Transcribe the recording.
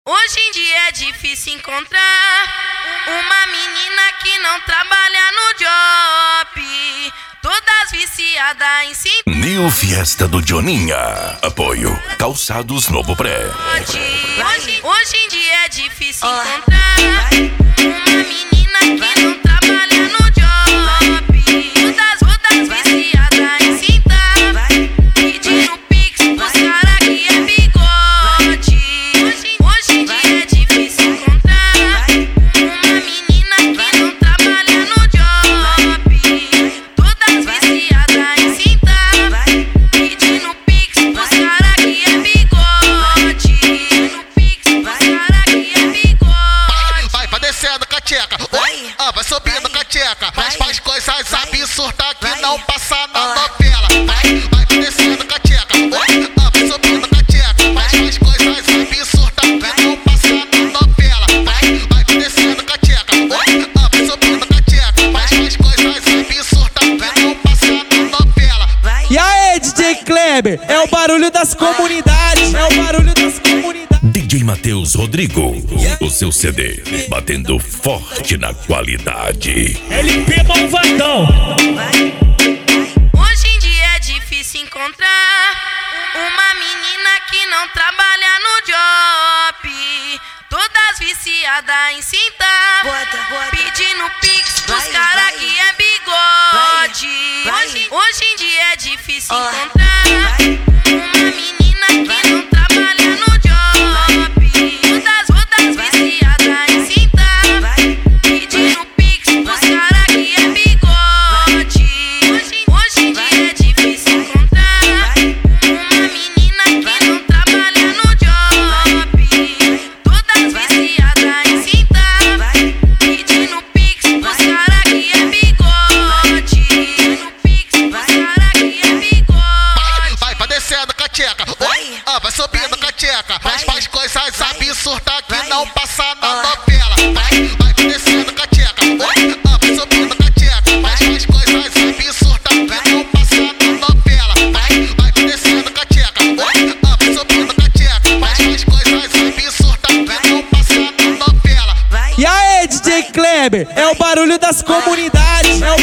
Hoje em dia é difícil encontrar uma menina que não trabalha no job, todas viciadas em si. New Fiesta do Joninha. Apoio Calçados Novo Pré. Hoje em dia é difícil encontrar uma menina que não trabalha no job, todas viciadas em cinta, pedindo pix pros cara que é bigode. Hoje em dia é difícil encontrar uma menina que não trabalha no job, todas viciadas em cinta, pedindo pix pros cara que é bigode. Vai descendo com a tcheca, vai subindo com a tcheca, faz coisas absurdas que não passa na novela. Vai descendo com a tcheca, vai subindo com a tcheca, faz coisas absurdas que não passa na novela. Vai descendo com a tcheca, vai subindo com a tcheca, faz coisas absurdas que não passa na novela. E aí, DJ Kleber, é o barulho das comunidades, é o barulho das comunidades. DJ Matheus Rodrigo, o seu CD batendo forte na qualidade. LP Malvadão. Hoje em dia é difícil encontrar uma menina que não trabalha no job, todas viciadas em cinta, pedindo pix pros cara que é bigode. Hoje em dia é difícil encontrar uma menina que não trabalha no job, todas viciadas em cinta, pedindo pix pros cara que é bigode. Hoje em dia é difícil encontrar uma menina que não trabalha no job, todas viciadas em cinta, pedindo pix pros cara que é bigode. Vai descendo com a tcheca, vai subindo com a tcheca, faz coisas absurdas que não passa na novela. Vai descendo com a tcheca, vai subindo com a tcheca, faz coisas absurdas que não passa na novela. Vai descendo com a tcheca, vai subindo com a tcheca, faz coisas absurdas que não passa na novela. E aí, DJ Kleber, é o barulho das comunidades, é o